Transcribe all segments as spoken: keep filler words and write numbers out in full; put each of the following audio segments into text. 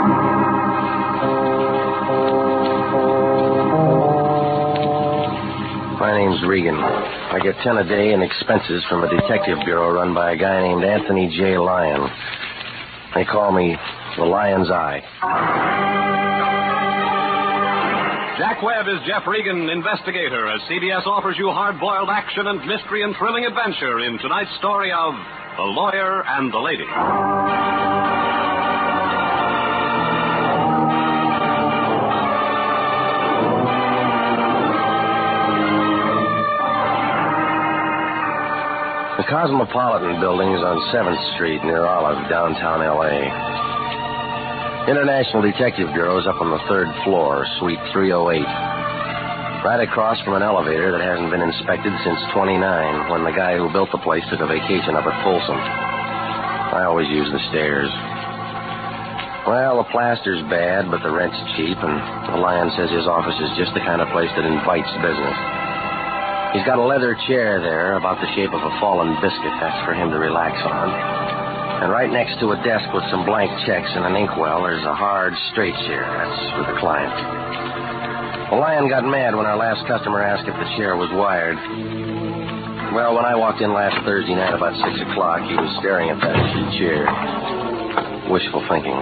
My name's Regan. I get ten a day in expenses from a detective bureau run by a guy named Anthony J. Lyon. They call me the Lion's Eye. Jack Webb is Jeff Regan, investigator, as C B S offers you hard-boiled action and mystery and thrilling adventure in tonight's story of The Lawyer and the Lady. The Cosmopolitan Building is on seventh Street near Olive, downtown L A International Detective Bureau is up on the third floor, suite three oh eight. Right across from an elevator that hasn't been inspected since twenty-nine, when the guy who built the place took a vacation up at Folsom. I always use the stairs. Well, the plaster's bad, but the rent's cheap, and the Lion says his office is just the kind of place that invites business. He's got a leather chair there, about the shape of a fallen biscuit. That's for him to relax on. And right next to a desk with some blank checks and an inkwell, there's a hard, straight chair. That's for the client. The Lion got mad when our last customer asked if the chair was wired. Well, when I walked in last Thursday night about six o'clock, he was staring at that chair. Wishful thinking.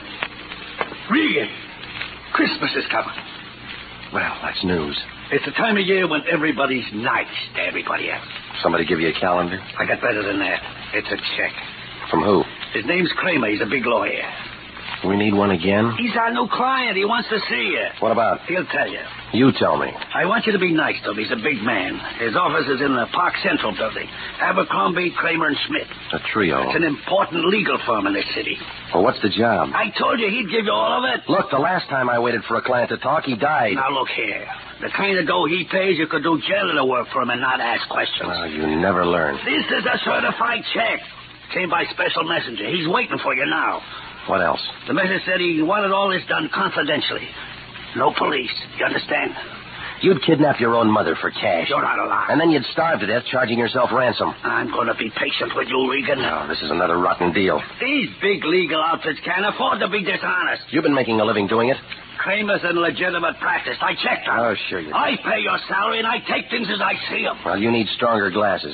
Regan, Christmas is coming. Well, that's news. It's the time of year when everybody's nice to everybody else. Somebody give you a calendar? I got better than that. It's a check. From who? His name's Kramer. He's a big lawyer. We need one again? He's our new client. He wants to see you. What about? He'll tell you. You tell me. I want you to be nice to him. He's a big man. His office is in the Park Central building. Abercrombie, Kramer, and Schmidt. A trio. It's an important legal firm in this city. Well, what's the job? I told you he'd give you all of it. Look, the last time I waited for a client to talk, he died. Now, look here. The kind of dough he pays, you could do janitor work for him and not ask questions. Well, you never learn. This is a certified check. Came by special messenger. He's waiting for you now. What else? The message said he wanted all this done confidentially. No police. You understand? You'd kidnap your own mother for cash. You're not allowed. And then you'd starve to death charging yourself ransom. I'm going to be patient with you, Regan. No, this is another rotten deal. These big legal outfits can't afford to be dishonest. You've been making a living doing it? Kramer's in legitimate practice. I checked on Oh, sure you do. I pay your salary, and I take things as I see them. Well, you need stronger glasses.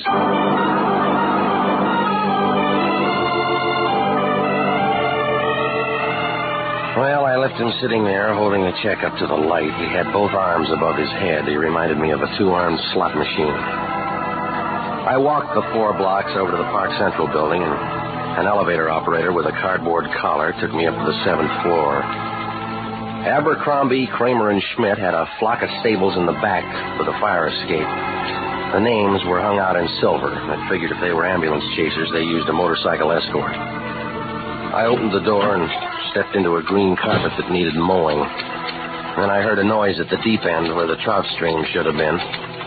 Well, I left him sitting there, holding the check up to the light. He had both arms above his head. He reminded me of a two-armed slot machine. I walked the four blocks over to the Park Central building, and an elevator operator with a cardboard collar took me up to the seventh floor. Abercrombie, Kramer, and Schmidt had a flock of stables in the back with a fire escape. The names were hung out in silver. I figured if they were ambulance chasers, they used a motorcycle escort. I opened the door and stepped into a green carpet that needed mowing. Then I heard a noise at the deep end where the trout stream should have been.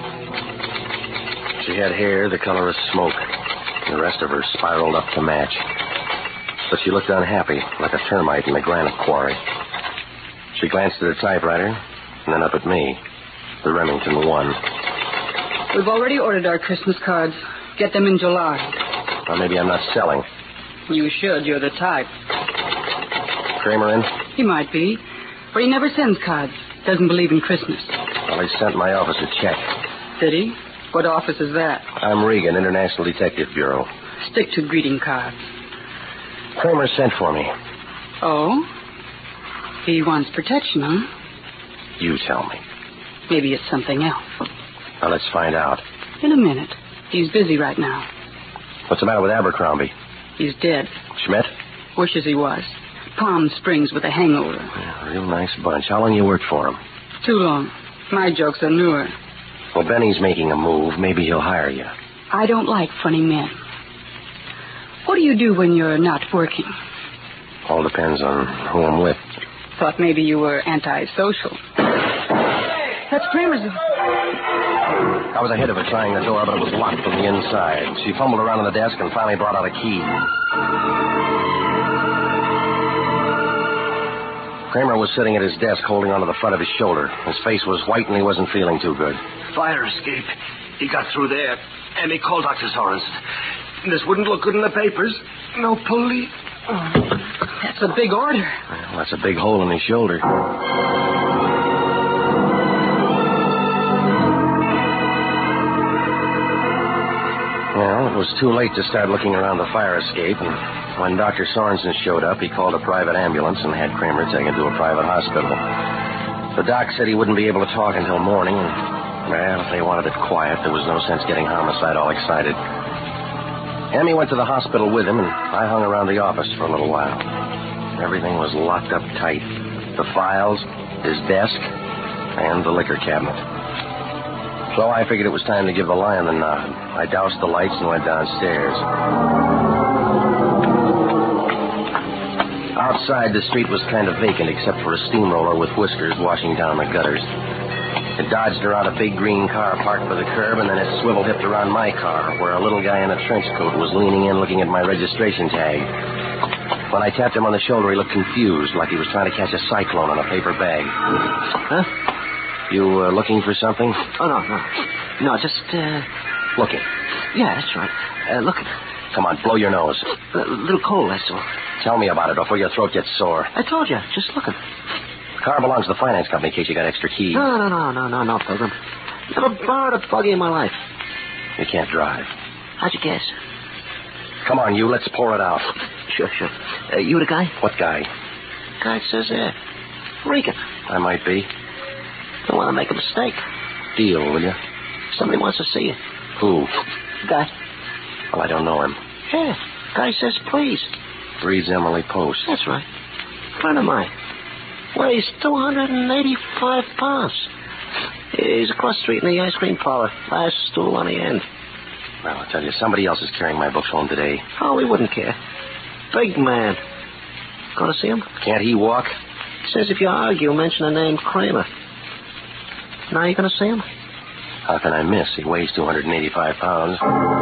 She had hair the color of smoke. The rest of her spiraled up to match. But she looked unhappy, like a termite in a granite quarry. She glanced at her typewriter, and then up at me. The Remington one. We've already ordered our Christmas cards. Get them in July. Or maybe I'm not selling. You should. You're the type. Kramer in? He might be, but he never sends cards. Doesn't believe in Christmas. Well, he sent my office a check. Did he? What office is that? I'm Regan, International Detective Bureau. Stick to greeting cards. Kramer sent for me. Oh? He wants protection, huh? You tell me. Maybe it's something else. Now, let's find out. In a minute. He's busy right now. What's the matter with Abercrombie? He's dead. Schmidt? Wishes he was. Palm Springs with a hangover. Yeah, real nice bunch. How long you worked for him? Too long. My jokes are newer. Well, Benny's making a move. Maybe he'll hire you. I don't like funny men. What do you do when you're not working? All depends on who I'm with. Thought maybe you were antisocial. That's Kramer's. I was ahead of her trying the door, but it was locked from the inside. She fumbled around on the desk and finally brought out a key. Kramer was sitting at his desk holding onto the front of his shoulder. His face was white and he wasn't feeling too good. Fire escape. He got through there, and he called Doctor Sorensen. This wouldn't look good in the papers. No police. Oh, that's a big order. Well, that's a big hole in his shoulder. Well, it was too late to start looking around the fire escape, and when Doctor Sorensen showed up, he called a private ambulance and had Kramer taken to a private hospital. The doc said he wouldn't be able to talk until morning, and, well, if they wanted it quiet, there was no sense getting Homicide all excited. Emmy went to the hospital with him, and I hung around the office for a little while. Everything was locked up tight. The files, his desk, and the liquor cabinet. So I figured it was time to give the lion the nod. I doused the lights and went downstairs. Outside, the street was kind of vacant except for a steamroller with whiskers washing down the gutters. It dodged around a big green car parked by the curb, and then it swivel-hipped around my car, where a little guy in a trench coat was leaning in looking at my registration tag. When I tapped him on the shoulder, he looked confused, like he was trying to catch a cyclone in a paper bag. Huh? You uh, looking for something? Oh, no, no. No, just, uh... Looking. Yeah, that's right. Uh, looking. Come on, blow your nose. A little cold, that's all. Tell me about it before your throat gets sore. I told you, just looking. The car belongs to the finance company in case you got extra keys. No, no, no, no, no, no, Pilgrim. Never borrowed a buggy in my life. You can't drive. How'd you guess? Come on, you. Let's pour it out. Sure, sure. Uh, you the guy? What guy? Guy says there. Regan. I might be. Don't want to make a mistake. Deal, will you? Somebody wants to see you. Who? Guy. Well, I don't know him. Yeah. Guy says please. Reads Emily Post. That's right. Friend of mine. Weighs two hundred eighty-five pounds. He's across the street in the ice cream parlor. Last stool on the end. Well, I'll tell you, somebody else is carrying my books home today. Oh, we wouldn't care. Big man. Going to see him? Can't he walk? Says if you argue, mention the name Kramer. Now you going to see him? How can I miss? He weighs two hundred eighty-five pounds.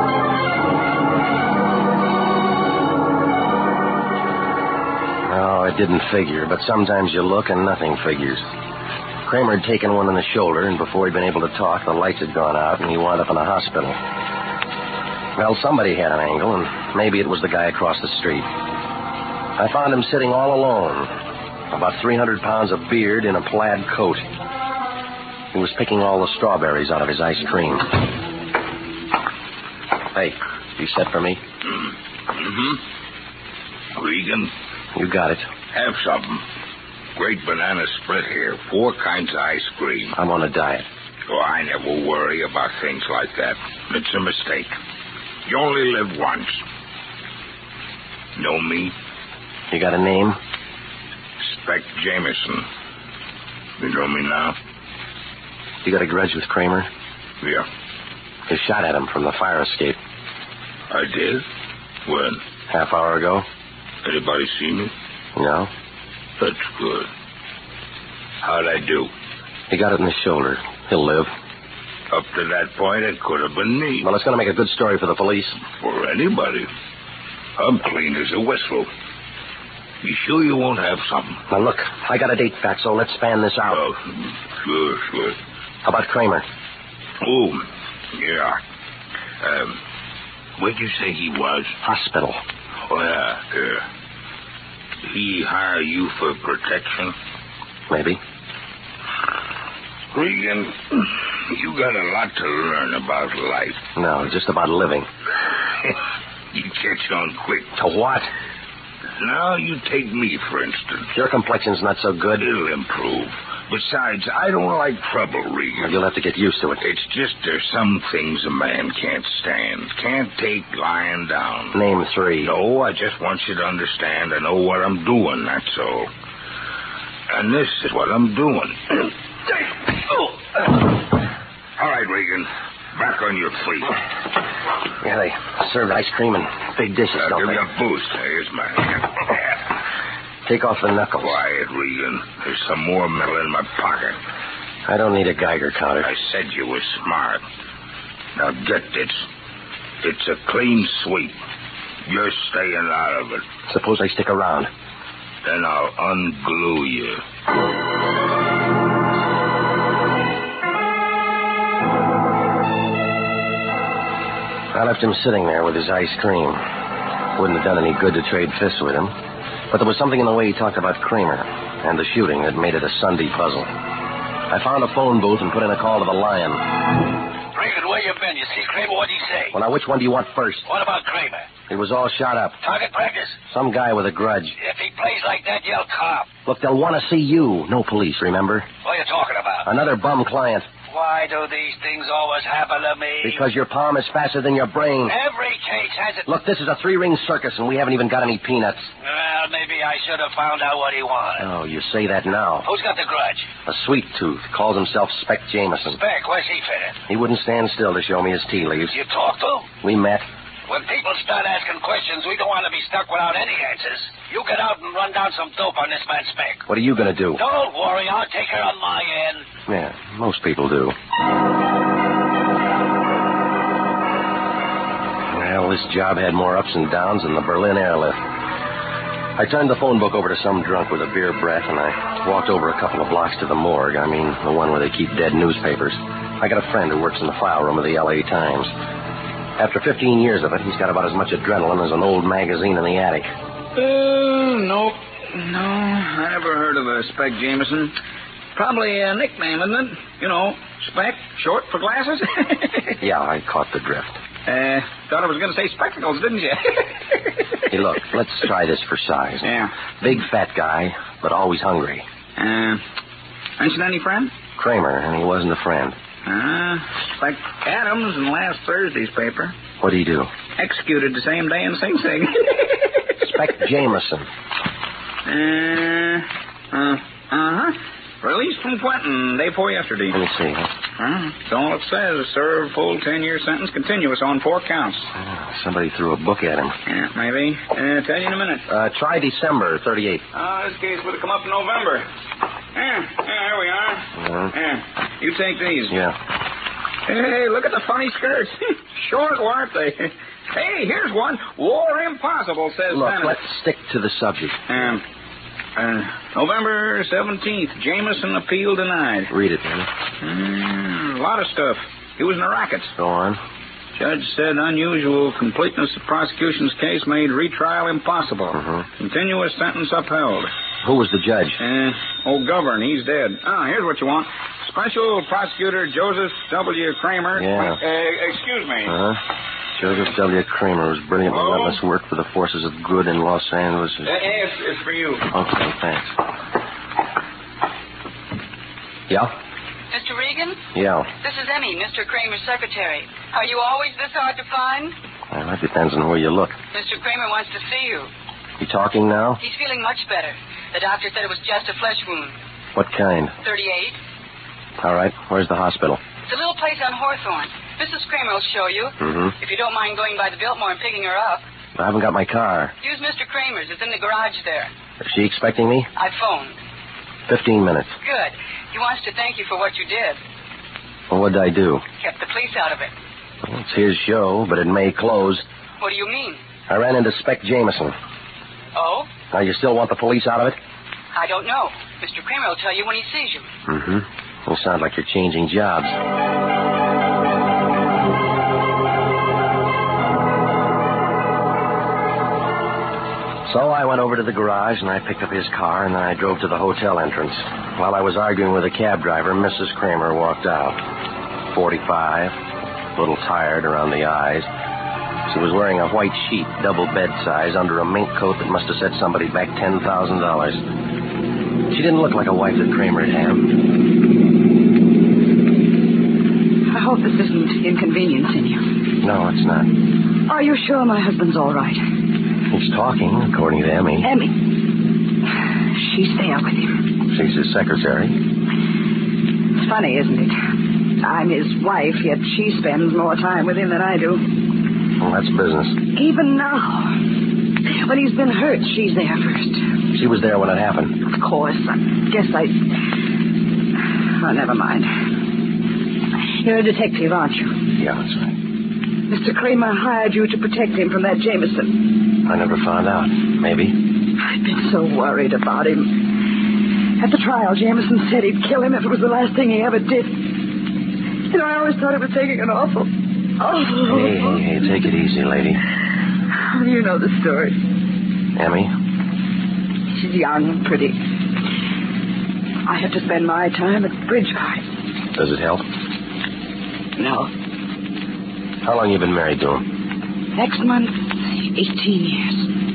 Oh, it didn't figure, but sometimes you look and nothing figures. Kramer had taken one in the shoulder, and before he'd been able to talk, the lights had gone out, and he wound up in a hospital. Well, somebody had an angle, and maybe it was the guy across the street. I found him sitting all alone, about three hundred pounds of beard in a plaid coat. He was picking all the strawberries out of his ice cream. Hey, you set for me? Mm-hmm. Regan? You got it. Have something. Great banana split here. Four kinds of ice cream. I'm on a diet. Oh, I never worry about things like that. It's a mistake. You only live once. Know me? You got a name? Spec Jameson. You know me now? You got a grudge with Kramer? Yeah. You shot at him from the fire escape. I did? When? Half hour ago. Anybody see me? No. That's good. How'd I do? He got it in the shoulder. He'll live. Up to that point, it could have been me. Well, it's going to make a good story for the police. For anybody. I'm clean as a whistle. You sure you won't have something? Now, look, I got a date fax, so let's span this out. Oh, sure, sure. How about Kramer? Oh, yeah. Um, where'd you say he was? Hospital. Oh, yeah, yeah. He hire you for protection? Maybe. Regan, you got a lot to learn about life. No, just about living. You catch on quick. To what? Now, you take me, for instance. Your complexion's not so good. It'll improve. Besides, I don't like trouble, Regan. Well, you'll have to get used to it. It's just there's some things a man can't stand. Can't take lying down. Name three. No, I just want you to understand I know what I'm doing, that's all. And this is what I'm doing. All right, Regan. Back on your feet. Yeah, they serve ice cream and big dishes, I'll don't give they? you a boost. Here's my hand. Take off the knuckles. Quiet, Regan. There's some more metal in my pocket. I don't need a Geiger counter. I said you were smart. Now get this. It's a clean sweep. You're staying out of it. Suppose I stick around. Then I'll unglue you. I left him sitting there with his ice cream. Wouldn't have done any good to trade fists with him. But there was something in the way he talked about Kramer and the shooting that made it a Sunday puzzle. I found a phone booth and put in a call to the Lion. Regan, where you been? You see Kramer? What'd he say? Well, now, which one do you want first? What about Kramer? He was all shot up. Target practice? Some guy with a grudge. If he plays like that, yell cop. Look, they'll want to see you. No police, remember? What are you talking about? Another bum client. Why do these things always happen to me? Because your palm is faster than your brain. Every case has it. Look, this is a three-ring circus, and we haven't even got any peanuts. Well, maybe I should have found out what he wanted. Oh, you say that now. Who's got the grudge? A sweet tooth. Calls himself Spec Jameson. Speck, where's he fit in? He wouldn't stand still to show me his tea leaves. You talked to him? We met. When people start asking questions, we don't want to be stuck without any answers. You get out and run down some dope on this man Speck. What are you going to do? Don't worry, I'll take care of my end. Yeah, most people do. Well, this job had more ups and downs than the Berlin airlift. I turned the phone book over to some drunk with a beer breath, and I walked over a couple of blocks to the morgue. I mean, the one where they keep dead newspapers. I got a friend who works in the file room of the L A Times. After fifteen years of it, he's got about as much adrenaline as an old magazine in the attic. Uh, nope. No, I never heard of a Spec Jameson. Probably a nickname, isn't it? You know, Spec, short for glasses? Yeah, I caught the drift. Uh, thought I was going to say spectacles, didn't you? Hey, look, let's try this for size. Yeah. Big fat guy, but always hungry. Uh, mention any friend? Kramer, and he wasn't a friend. Uh, Spec Adams in last Thursday's paper. What'd he do? Executed the same day in Sing Sing. Spec Jameson. Uh, uh, uh-huh. Released from Quentin day before yesterday. Let me see. Huh? Uh, that's all it says. Served full ten-year sentence, continuous on four counts. Oh, somebody threw a book at him. Yeah, maybe. Uh, tell you in a minute. Uh, try December thirty-eight. Oh, this case would have come up in November. Yeah, yeah, there we are. Uh-huh. Yeah, you take these. Yeah. Hey, look at the funny skirts. Short, weren't they? Hey, here's one. War impossible, says Look, Senator. let's stick to the subject. Um, uh, November seventeenth, Jameson appeal denied. Read it, man. Mm, a lot of stuff. He was in the rackets. Go on. Judge said unusual completeness of prosecution's case made retrial impossible. Uh-huh. Continuous sentence upheld. Who was the judge? Uh, old Govern, he's dead. Ah, here's what you want. Special Prosecutor Joseph W. Kramer. Yeah. Uh, excuse me. Uh-huh. Joseph W. Kramer was brilliant, Hello? relentless work for the forces of good in Los Angeles. Uh, it's, it's for you. Okay, thanks. Yeah? Mister Regan? Yeah. This is Emmy, Mister Kramer's secretary. Are you always this hard to find? Well, that depends on where you look. Mister Kramer wants to see you. You talking now? He's feeling much better. The doctor said it was just a flesh wound. What kind? thirty-eight. All right. Where's the hospital? It's a little place on Hawthorne. Missus Kramer will show you. Mm-hmm. If you don't mind going by the Biltmore and picking her up. I haven't got my car. Use Mister Kramer's. It's in the garage there. Is she expecting me? I phoned. Fifteen minutes. Good. He wants to thank you for what you did. Well, what'd I do? Kept the police out of it. Well, it's his show, but it may close. What do you mean? I ran into Spec Jameson. Oh? Now, you still want the police out of it? I don't know. Mister Kramer will tell you when he sees you. Mm-hmm. You sound like you're changing jobs. So I went over to the garage, and I picked up his car, and then I drove to the hotel entrance. While I was arguing with the cab driver, Missus Kramer walked out. forty-five, a little tired around the eyes. She was wearing a white sheet, double bed size, under a mink coat that must have set somebody back ten thousand dollars. She didn't look like a wife that Kramer'd have. I hope this isn't inconveniencing you. No, it's not. Are you sure my husband's all right? He's talking, according to Emmy. Emmy. She's there with him. She's his secretary. It's funny, isn't it? I'm his wife, yet she spends more time with him than I do. Well, that's business. Even now. When he's been hurt, she's there first. She was there when it happened. Of course. I guess I... Oh, never mind. You're a detective, aren't you? Yeah, that's right. Mister Kramer hired you to protect him from that Jameson. I never found out. Maybe. I've been so worried about him. At the trial, Jameson said he'd kill him if it was the last thing he ever did. You know, I always thought it was taking an awful... Oh. Hey, hey, hey, take it easy, lady. Oh, you know the story. Emmy? She's young and pretty. I have to spend my time at bridge cards. Does it help? No. How long you been married to him? Next month, eighteen years.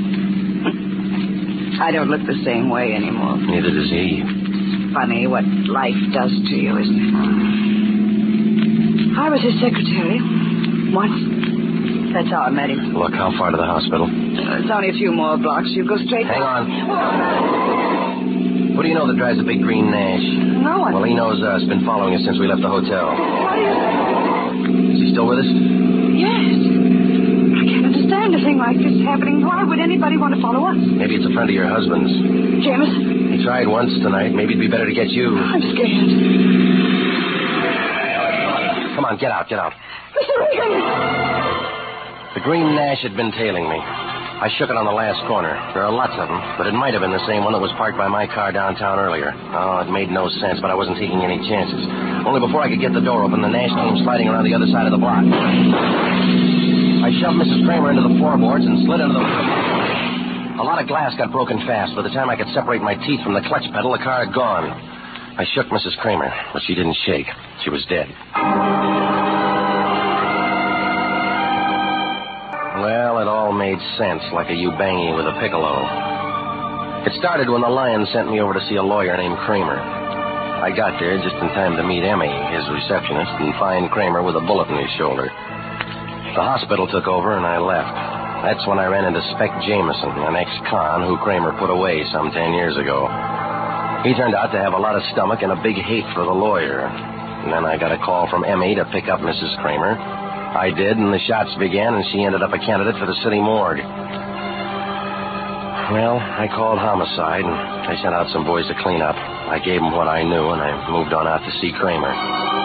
I don't look the same way anymore. Neither does he. Funny what life does to you, isn't it? I was his secretary. Once. That's how I met him. Look, how far to the hospital? Uh, it's only a few more blocks. You go straight... Hang on. Who do you know that drives a big green Nash? No one. Well, he knows us. Been following us since we left the hotel. What do you... Is he still with us? Yes. I can't understand a thing like this happening. Why would anybody want to follow us? Maybe it's a friend of your husband's. Jameson? He tried once tonight. Maybe it'd be better to get you. I'm scared. Come on, get out, get out. Mister Regan! The green Nash had been tailing me. I shook it on the last corner. There are lots of them, but it might have been the same one that was parked by my car downtown earlier. Oh, it made no sense, but I wasn't taking any chances. Only before I could get the door open, the Nash came sliding around the other side of the block. I shoved Missus Kramer into the floorboards and slid into the... A lot of glass got broken fast. By the time I could separate my teeth from the clutch pedal, the car had gone. I shook Missus Kramer, but she didn't shake. She was dead. Well, it all made sense, like a Ubangi with a piccolo. It started when the Lion sent me over to see a lawyer named Kramer. I got there just in time to meet Emmy, his receptionist, and find Kramer with a bullet in his shoulder. The hospital took over, and I left. That's when I ran into Spec Jameson, an ex-con who Kramer put away some ten years ago. He turned out to have a lot of stomach and a big hate for the lawyer. And then I got a call from Emmy to pick up Missus Kramer. I did, and the shots began, and she ended up a candidate for the city morgue. Well, I called homicide, and I sent out some boys to clean up. I gave them what I knew, and I moved on out to see Kramer.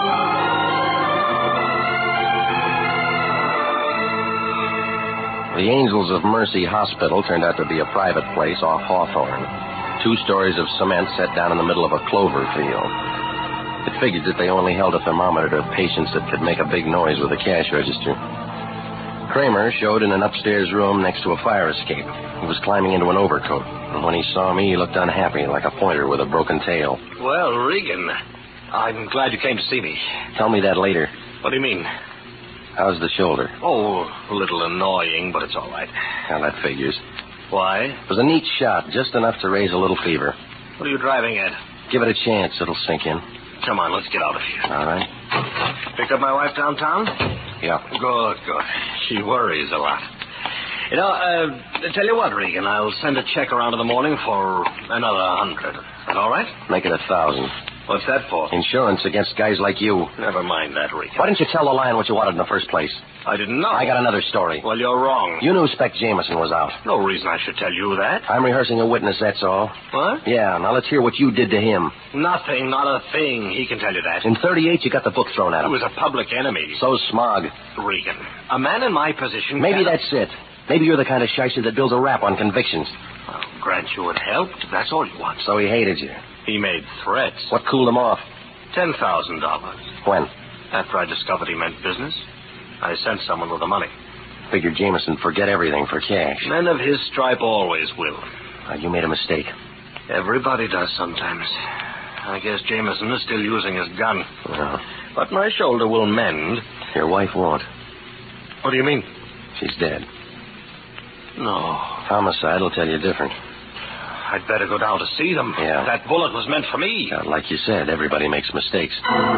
The Angels of Mercy Hospital turned out to be a private place off Hawthorne. Two stories of cement set down in the middle of a clover field. It figured that they only held a thermometer to patients that could make a big noise with a cash register. Kramer showed in an upstairs room next to a fire escape. He was climbing into an overcoat, and when he saw me, he looked unhappy, like a pointer with a broken tail. Well, Regan, I'm glad you came to see me. Tell me that later. What do you mean? How's the shoulder? Oh, a little annoying, but it's all right. Well, that figures. Why? It was a neat shot, just enough to raise a little fever. What are you driving at? Give it a chance. It'll sink in. Come on, let's get out of here. All right. Picked up my wife downtown? Yeah. Good, good. She worries a lot. You know, uh, tell you what, Regan, I'll send a check around in the morning for another hundred. Is that all right? Make it a thousand. What's that for? Insurance against guys like you. Never mind that, Regan. Why didn't you tell the Lion what you wanted in the first place? I didn't know. I got another story. Well, you're wrong. You knew Spec Jameson was out. No reason I should tell you that. I'm rehearsing a witness, that's all. What? Yeah, now let's hear what you did to him. Nothing, not a thing. He can tell you that. In thirty-eight, you got the book thrown at him. He was a public enemy. So's Smog. Regan, a man in my position... Maybe cannot... that's it. Maybe you're the kind of shyster that builds a rap on convictions. Well, grant you it helped. That's all you want. So he hated you. He made threats. What cooled him off? Ten thousand dollars. When? After I discovered he meant business, I sent someone with the money. Figured Jameson forget everything for cash. Men of his stripe always will. Uh, you made a mistake. Everybody does sometimes. I guess Jameson is still using his gun. Well, but my shoulder will mend. Your wife won't. What do you mean? She's dead. No. Homicide will tell you different. I'd better go down to see them. Yeah. That bullet was meant for me. Yeah, like you said, everybody makes mistakes.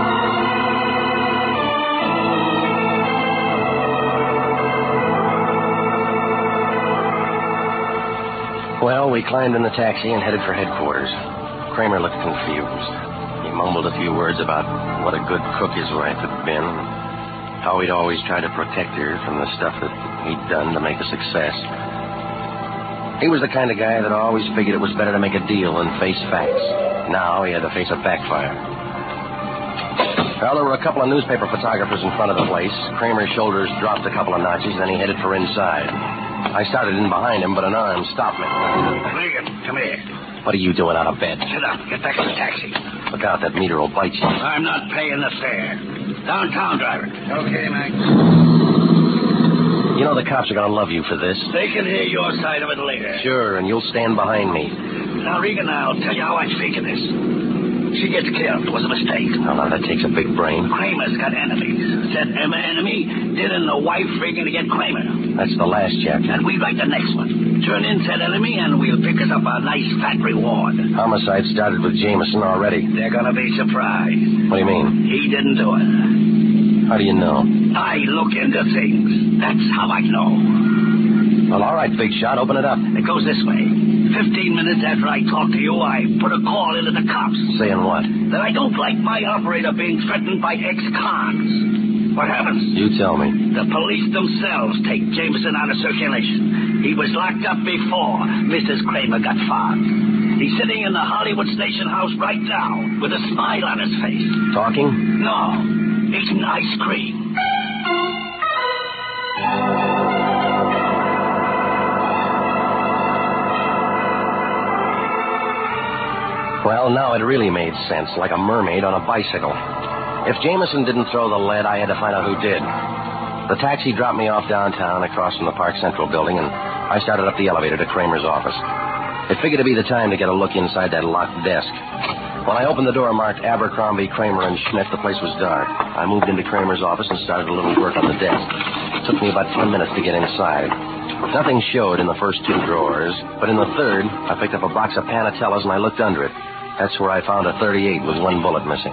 Well, we climbed in the taxi and headed for headquarters. Kramer looked confused. He mumbled a few words about what a good cook his wife had been, and how he'd always tried to protect her from the stuff that he'd done to make a success. He was the kind of guy that always figured it was better to make a deal than face facts. Now he had to face a backfire. Well, there were a couple of newspaper photographers in front of the place. Kramer's shoulders dropped a couple of notches, then he headed for inside. I started in behind him, but an arm stopped me. Regan, come here. What are you doing out of bed? Sit up. Get back in the taxi. Look out, that meter will bite you. I'm not paying the fare. Downtown driver. Okay, Mike. He You know the cops are going to love you for this. They can hear your side of it later. Sure, and you'll stand behind me. Now, Regan, I'll tell you how I figure this. She gets killed. It was a mistake. Oh, now, that takes a big brain. Kramer's got enemies. Said Emma enemy, Dylan the wife Regan to get Kramer. That's the last chapter. And we write the next one. Turn in said enemy, and we'll pick us up a nice fat reward. Homicide started with Jameson already. They're gonna be surprised. What do you mean? He didn't do it. How do you know? I look into things. That's how I know. Well, all right, big shot. Open it up. It goes this way. Fifteen minutes after I talk to you, I put a call into the cops. Saying what? That I don't like my operator being threatened by ex-cons. What happens? You tell me. The police themselves take Jameson out of circulation. He was locked up before Missus Kramer got fogged. He's sitting in the Hollywood Station House right now with a smile on his face. Talking? No, eating ice cream. Well, now it really made sense, like a mermaid on a bicycle. If Jameson didn't throw the lead, I had to find out who did. The taxi dropped me off downtown across from the Park Central building, and I started up the elevator to Kramer's office. It figured to be the time to get a look inside that locked desk. When I opened the door marked Abercrombie, Kramer, and Schmidt, the place was dark. I moved into Kramer's office and started a little work on the desk. It took me about ten minutes to get inside. Nothing showed in the first two drawers, but in the third, I picked up a box of Panatellas and I looked under it. That's where I found a thirty-eight with one bullet missing.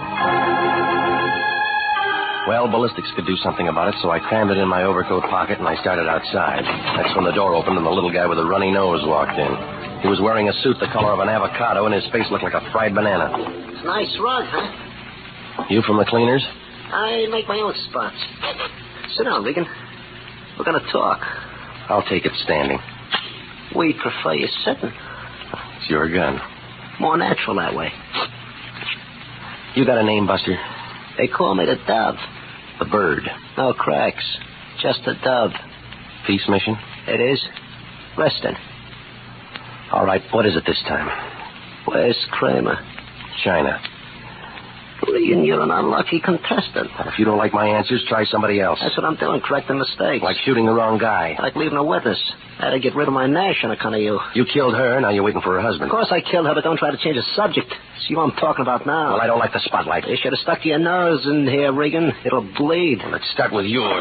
Well, ballistics could do something about it, so I crammed it in my overcoat pocket and I started outside. That's when the door opened and the little guy with a runny nose walked in. He was wearing a suit the color of an avocado and his face looked like a fried banana. It's a nice rug, huh? You from the cleaners? I make my own spots. Sit down, Regan. We're going to talk. I'll take it standing. We prefer you sitting. It's your gun. More natural that way. You got a name, Buster? They call me the Dove. The bird. No cracks. Just a dove. Peace mission? It is. Resting. All right, what is it this time? Where's Kramer? China. Regan, you're an unlucky contestant. If you don't like my answers, try somebody else. That's what I'm doing, correcting mistakes. Like shooting the wrong guy. Like leaving a witness. I had to get rid of my Nash on account of you. You killed her, now you're waiting for her husband. Of course I killed her, but don't try to change the subject. See what I'm talking about now. Well, I don't like the spotlight. You should have stuck your nose in here, Regan. It'll bleed. Well, let's start with yours.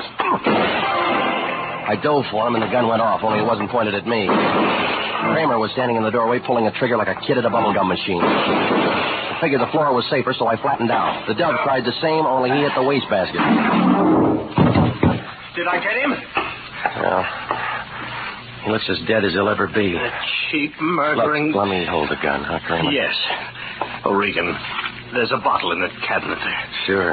I dove for him, and the gun went off, only it wasn't pointed at me. Kramer was standing in the doorway, pulling a trigger like a kid at a bubblegum machine. I figured the floor was safer, so I flattened out. The Dove tried the same, only he hit the wastebasket. Did I get him? Well, he looks as dead as he'll ever be. A cheap murdering... Look, let me hold the gun, huh, Kramer? Yes. Oh, Regan, there's a bottle in the cabinet there. Sure.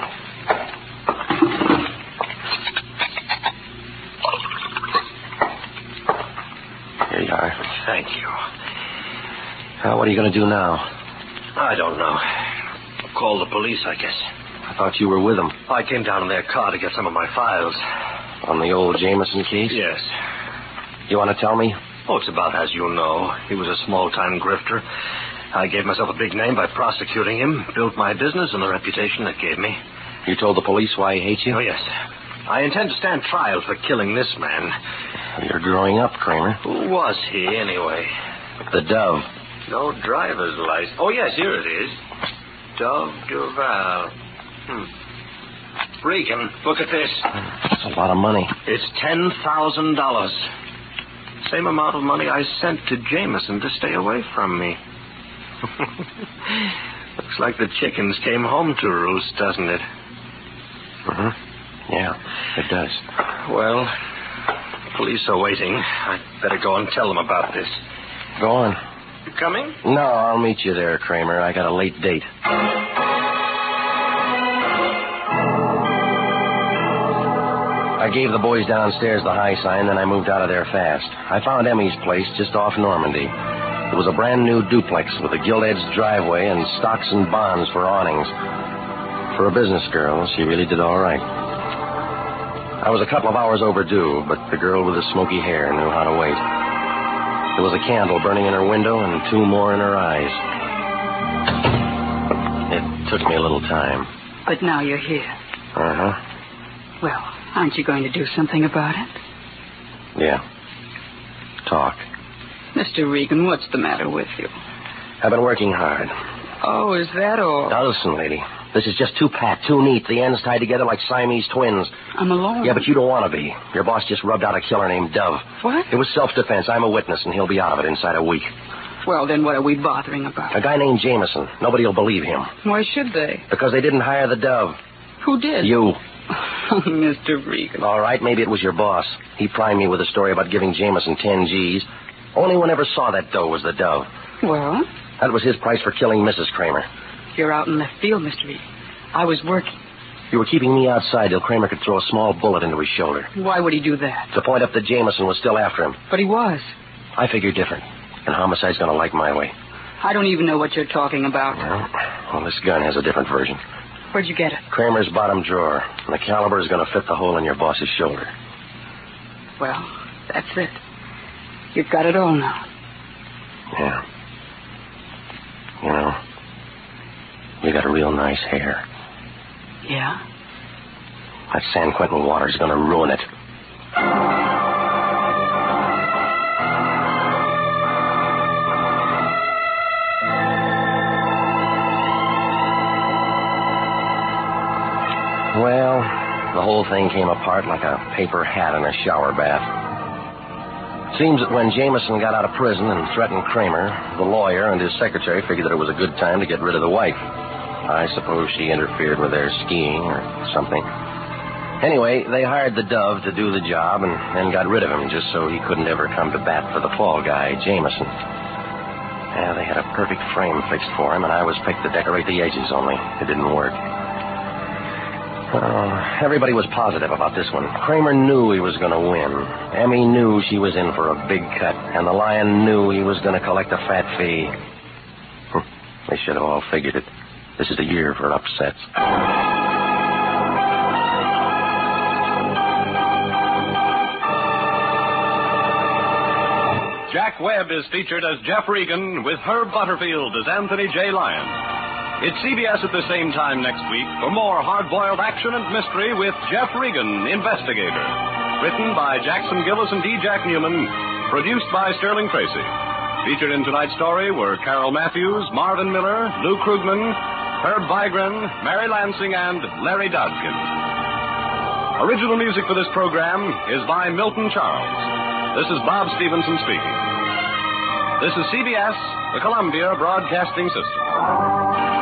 Here you are. Thank you. Uh, what are you going to do now? I don't know. Call the police, I guess. I thought you were with them. I came down in their car to get some of my files. On the old Jameson case? Yes. You want to tell me? Oh, it's about as you know. He was a small-time grifter. I gave myself a big name by prosecuting him, built my business and the reputation it gave me. You told the police why he hates you? Oh, yes. I intend to stand trial for killing this man. You're growing up, Kramer. Who was he, anyway? The Dove. No driver's license. Oh, yes, here it is. Dove Duval. Hmm. Regan, look at this. That's a lot of money. It's ten thousand dollars. Same amount of money I sent to Jameson to stay away from me. Looks like the chickens came home to roost, doesn't it? Mm-hmm. Yeah, it does. Well, police are waiting. I'd better go and tell them about this. Go on. You coming? No, I'll meet you there, Kramer. I got a late date. I gave the boys downstairs the high sign, then I moved out of there fast. I found Emmy's place just off Normandy. It was a brand-new duplex with a gilt-edged driveway and stocks and bonds for awnings. For a business girl, she really did all right. I was a couple of hours overdue, but the girl with the smoky hair knew how to wait. There was a candle burning in her window and two more in her eyes. It took me a little time. But now you're here. Uh-huh. Well, aren't you going to do something about it? Yeah. Talk. Mister Regan, what's the matter with you? I've been working hard. Oh, is that all? Now, listen, lady. This is just too pat, too neat. The ends tied together like Siamese twins. I'm alone. Yeah, but you don't want to be. Your boss just rubbed out a killer named Dove. What? It was self-defense. I'm a witness, and he'll be out of it inside a week. Well, then what are we bothering about? A guy named Jameson. Nobody will believe him. Why should they? Because they didn't hire the Dove. Who did? You. Oh, Mister Regan. All right, maybe it was your boss. He primed me with a story about giving Jameson ten G's. Only one ever saw that dough was the Dove. Well? That was his price for killing Missus Kramer. You're out in left field, Mister Regan. I was working. You were keeping me outside till Kramer could throw a small bullet into his shoulder. Why would he do that? To point up that Jameson was still after him. But he was. I figured different. And homicide's going to like my way. I don't even know what you're talking about. Well, well, this gun has a different version. Where'd you get it? Kramer's bottom drawer. And the caliber is going to fit the hole in your boss's shoulder. Well, that's it. You've got it all now. Yeah. You know, you got a real nice hair. Yeah? That San Quentin water's going to ruin it. Well, the whole thing came apart like a paper hat in a shower bath. Seems that when Jameson got out of prison and threatened Kramer, the lawyer and his secretary figured that it was a good time to get rid of the wife. I suppose she interfered with their skiing or something. Anyway, they hired the Dove to do the job and then got rid of him just so he couldn't ever come to bat for the fall guy, Jameson. Yeah, they had a perfect frame fixed for him, and I was picked to decorate the edges, only it didn't work. Uh, everybody was positive about this one. Kramer knew he was going to win. Emmy knew she was in for a big cut, and the Lion knew he was going to collect a fat fee. They should have all figured it. This is a year for upsets. Jack Webb is featured as Jeff Regan with Herb Butterfield as Anthony J. Lyon. It's C B S at the same time next week for more hard-boiled action and mystery with Jeff Regan, Investigator. Written by Jackson Gillis and D. Jack Newman. Produced by Sterling Tracy. Featured in tonight's story were Carol Matthews, Marvin Miller, Lou Krugman, Herb Vigran, Mary Lansing, and Larry Dodkin. Original music for this program is by Milton Charles. This is Bob Stevenson speaking. This is C B S, the Columbia Broadcasting System.